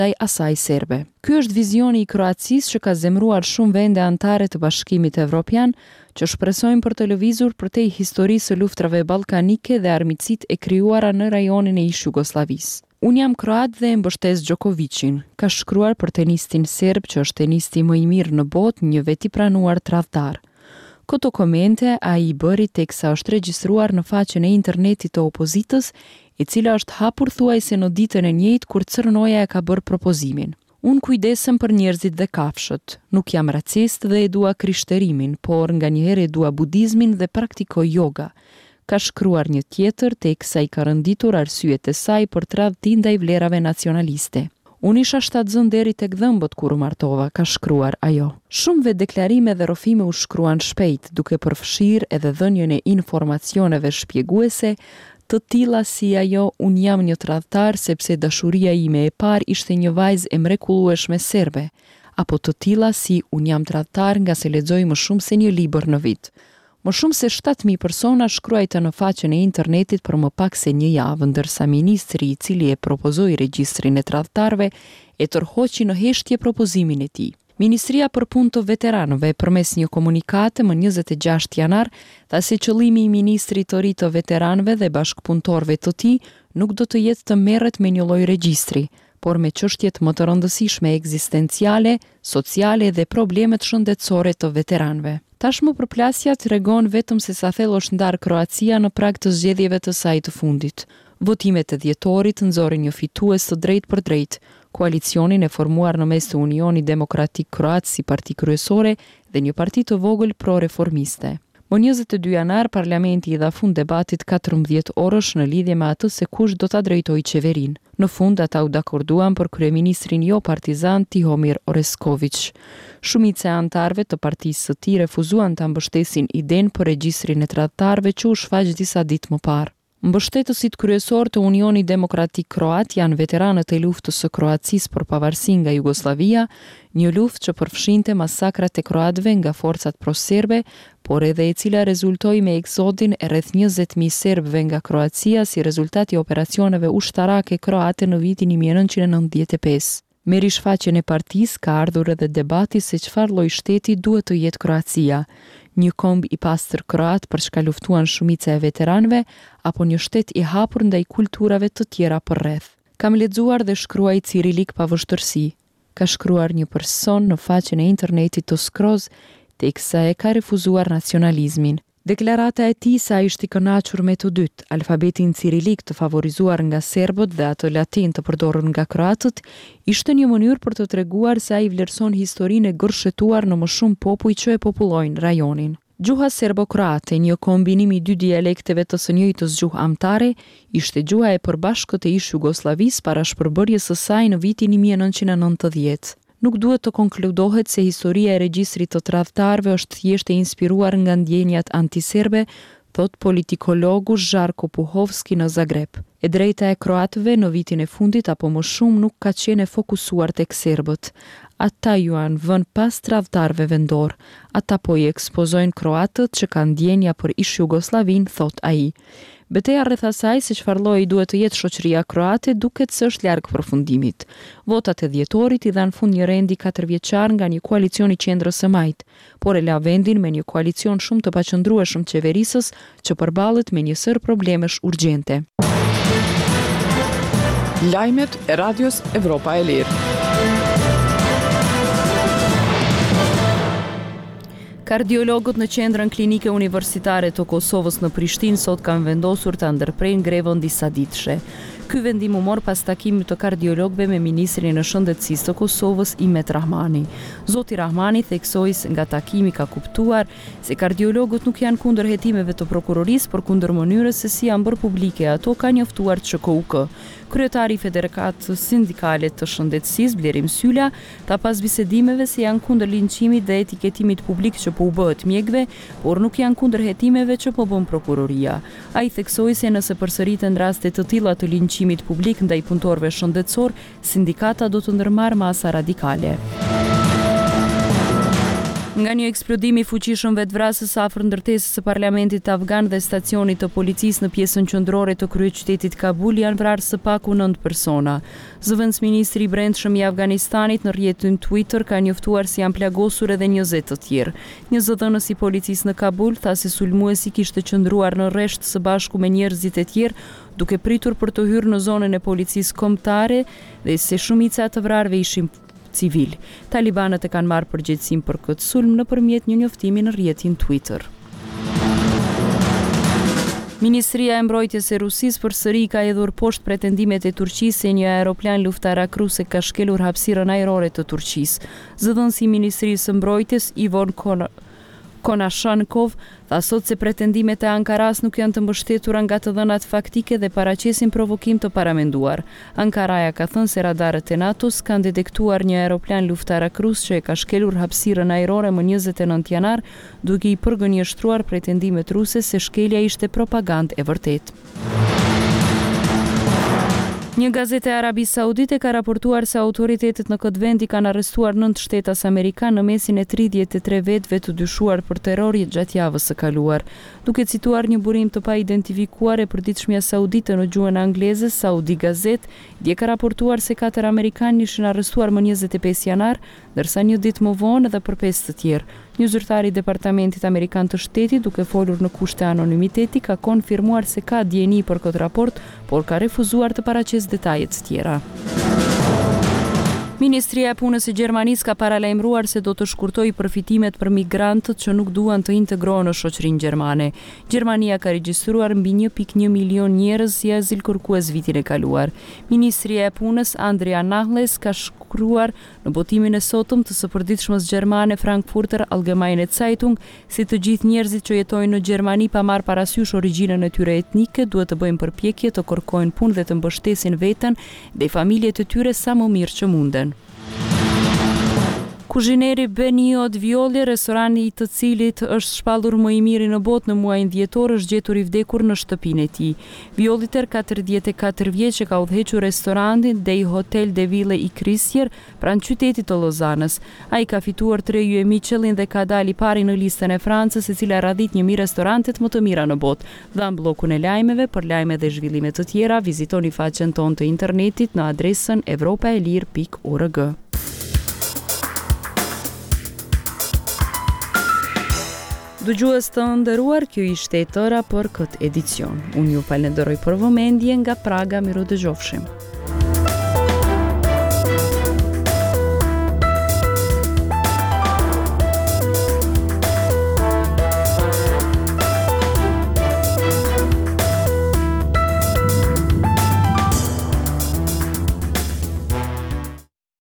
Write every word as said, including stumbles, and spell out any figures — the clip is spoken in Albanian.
ndaj asaj serbe. Ky është vizioni i Kroacisë që ka zemruar shumë vende anëtare të Bashkimit Evropian, që shpresojnë për të lëvizur përtej historisë së luftrave ballkanike dhe armiqësitë e krijuara në rajonin e ish Jugosllavisë. Unë jam kroat dhe e mbështes Djokovicin, ka shkruar për tenistin serb që është tenisti më i mirë në botë, një vet i pranuar tradhtar. Këto komente a i bëri teksa është regjistruar në faqen e internetit të opozitës, e cila është hapur thuajse në ditën e njëjtë kur Crnoja e ka bërë propozimin. Unë kujdesem për njerëzit dhe kafshët, nuk jam racist dhe e dua krishterimin, por nga njëherë e dua budizmin dhe praktikoj yoga. Ka shkruar një tjetër teksa i ka rënditur arsyet e saj për tradhti ndaj vlerave nacionaliste. Unë isha shtatzën deri tek dhëmbët kur u martova, ka shkruar ajo. Shumë vetë deklarime dhe rrëfime u shkruan shpejt, duke përfshirë edhe dhënien e informacioneve shpjeguese, të tilla si ajo unë jam një tradhtar sepse dashuria ime e parë ishte një vajzë e mrekullueshme serbe, apo të tilla si unë jam tradhtar nga se lexoj më shumë se një libër në vit. Më shumë se shtatë mijë persona shkruajtë në faqen e internetit për më pak se një javë, ndërsa ministri i cili e propozoi regjistrin e tradhtarëve e tërhoqi në heshtje propozimin e tij. Ministria për Punë të Veteranëve përmes një komunikate më njëzet e gjashtë janar tha se qëllimi i ministrit të ri të veteranëve dhe bashkëpunëtorëve të tij nuk do të jetë të merret me një lloj regjistri, por me çështjet më të rëndësishme ekzistenciale, sociale dhe problemet shëndetësore të veteranëve. Tashmë përplasja tregon vetëm se sa thellë është ndarë Kroacia në prag të zgjedhjeve të saj të fundit. Votimet e dhjetorit nxorën një fitues të drejtë për drejtë, koalicionin e formuar në mes të Unioni Demokratik Kroat si parti kryesore dhe një parti të vogël pro-reformiste. Më njëzet e dy janar, parlamenti i dha fund debatit katërmbëdhjetë orësh në lidhje me atë se kush do ta drejtojë qeverinë. Në fund ata u dakorduan për kryeministrin jo partizan Tihomir Oresković. Shumica e anëtarëve të partisë së tij refuzuan ta mbështesin idenë për regjistrin e tradhtarëve që u shfaq disa ditë më parë. Mbështetësit kryesor të Unioni Demokratik Kroat janë veteranët e luftës së Kroacisë për pavarësi nga Jugosllavia, një luftë që përfshinte masakrat e kroatëve nga forcat proserbe, por edhe e cila rezultoi me eksodin e rreth njëzet mijë serbëve nga Kroacia si rezultat i operacioneve ushtarake kroate në vitin një mijë e nëntëqind e nëntëdhjetë e pesë. Me rishfaqjen e partisë ka ardhur edhe debati se çfarë lloj shteti duhet të jetë Kroacia. Një komb i pastër kroat për çka luftuan shumica e veteranëve, apo një shtet i hapur ndaj kulturave të tjera përreth. Kam lexuar dhe shkruaj cirilik pa vështërsi, ka shkruar një person në faqen e internetit të Skroz, teksa e ka refuzuar nacionalizmin. Deklarata e tij sa ishte i kënaqur me të dytë, alfabetin cirilik të favorizuar nga serbët dhe atë latin të përdorur nga kroatët, ishte një mënyrë për të treguar se ai vlerëson historinë e gërshetuar në më shumë popull që e popullojnë rajonin. Gjuha serbo-kroate, një kombinim i dy dialekteve të së njëjtës gjuhë amtare, ishte gjuha e përbashkët e ish Jugosllavisë para shpërbërjes së saj në vitin një mijë e nëntëqind e nëntëdhjetë. Nuk duhet të konkludohet se historia e regjistrit të tradhtarëve është thjesht e inspiruar nga ndjenjat antiserbe, thot politikologu Žarko Puhovski në Zagreb. E drejta e kroatëve në vitin e fundit apo më shumë nuk ka qenë fokusuar tek serbët. Ata ju janë vënë pas tradhtarëve vendor. Ata po i ekspozojnë kroatët që kanë ndjenja për ish Jugosllavin, thot ai. Betejë rreth asaj se çfarë lloji duhet të jetë shoqëria kroate duket se është larg përfundimit. Votat e dhjetorit i dhanë fund një rendi katërvjeçar nga një koalicion i qendrës së majt, por e la vendin me një koalicion shumë të paqëndrueshëm qeverisës që përballet me një sër problemesh urgjente. Lajmet e Radios Evropa e Lirë. Kardiologët në qendrën klinike universitare të Kosovës në Prishtinë sot kanë vendosur të ndërprejnë grevën disa ditëshe. Ky vendim u mor pas takimit të kardiologëve me ministrin e shëndetësisë të Kosovës Imet Rahmani. Zoti Rahmani theksoi se nga takimi ka kuptuar se kardiologët nuk janë kundër hetimeve të prokurorisë, por kundër mënyrës se si janë bërë publike ato, ka njoftuar Ç K U K. Kryetari i Federatës Sindikale të Shëndetësisë Blerim Sylla tha pas bisedimeve se janë kundër linçimit dhe etiketimit publik që po u bëhet mjekëve, por nuk janë kundër hetimeve që po bën prokuroria. Ai theksoi se nëse përsëriten raste të tilla të linçimit publik ndaj punëtorëve shëndetësor, sindikata do të ndërmarrë masa radikale. Nga një eksplodim i fuqishëm vetvrasës afër ndërtesës së parlamentit afgan dhe stacionit të policisë në pjesën qendrore të kryeqytetit Kabul janë vrarë së paku nëntë persona. Zëvendësministri i brendshëm i Afganistanit në rrjetin Twitter ka njoftuar se janë plagosur edhe njëzet të tjerë. Një zëdhënës i policisë në Kabul tha se sulmuesi kishte qëndruar në rresht së bashku me njerëzit e tjerë, duke pritur për të hyrë në zonën e policisë kombëtare dhe se shumica të vrarëve ishin civil. Talibanët e kanë marrë përgjegjësinë për këtë sulm nëpërmjet një njoftimi në rrjetin Twitter. Ministria e Mbrojtjes e Rusisë përsëri ka hedhur poshtë pretendimet e Turqisë se një aeroplan luftarak ruse ka shkelur hapësirën ajrore të Turqisë. Zëdhënësi i Ministrisë së Mbrojtjes Ivon Konashenkov tha sot se pretendimet e Ankaras nuk janë të mbështetura nga të dhënat faktike dhe paraqesin provokim të paramenduar. Ankaraja ka thënë se radarët e NATO-s kanë detektuar një aeroplan luftarak rus që e ka shkelur hapësirën ajrore më njëzet e nëntë janar, duke i përgënjeshtruar pretendimet ruse se shkelja ishte propagandë e vërtetë. Një gazetë e Arabisë Saudite ka raportuar se autoritetet në këtë vend i kanë arrestuar nëntë shtetas amerikan në mesin e tridhjetë e tre vetëve të dyshuar për terror gjatë javës së kaluar. Duke cituar një burim të pa identifikuar e përditshmja saudite në gjuhën angleze, Saudi Gazette, dje ka raportuar se katër amerikanë ishin arrestuar më njëzet e pesë janar, ndërsa një ditë më vonë edhe për pesë të tjerë. Një zyrtar i Departamentit Amerikan të Shtetit, duke folur në kushte anonimiteti, ka konfirmuar se ka dieni për këtë raport, por ka refuzuar të paraqesë detajet të tjera. Ministria e Punës e Gjermanisë ka paralajmëruar se do të shkurtojë përfitimet për migrantët që nuk duan të integrohen në shoqërinë gjermane. Gjermania ka regjistruar mbi një pikë një milion njerëz si azil kërkues vitin e kaluar. Ministria e Punës Andrea Nahles ka shkruar në botimin e sotëm të së përditshmës gjermane Frankfurter Allgemeine Zeitung se të gjithë njerëzit që jetojnë në Gjermani pa marrë parasysh origjinën e tyre etnike duhet të bëjnë përpjekje të kërkojnë punë dhe të mbështesin veten dhe familjet e tyre sa më mirë që munden. Kuzhineri Benio Dvioli, restorani i të cilit është shpallur më i miri në botë në muajin dhjetor, është gjetur i vdekur në shtëpinë e tij. Violiter, katërdhjetë e katër vjeç, që ka udhëhequr restorantin Dei Hotel de Ville i Crisjer pranë qytetit të Lozanës. Ai ka fituar tre yje Michelin dhe ka dalë i pari në listën e Francës, e cila radhit një mi restorantet më të mira në botë. Dhan bllokun e lajmeve. Për lajme dhe zhvillime të tjera, vizitoni faqen tonë të internetit në adresën evropaelir pikë org. Dëgjues të nderuar, kjo ishte e tëra për këtë edicion. Unë ju falenderoj për vëmendje nga Praga, miru dëgjofshim.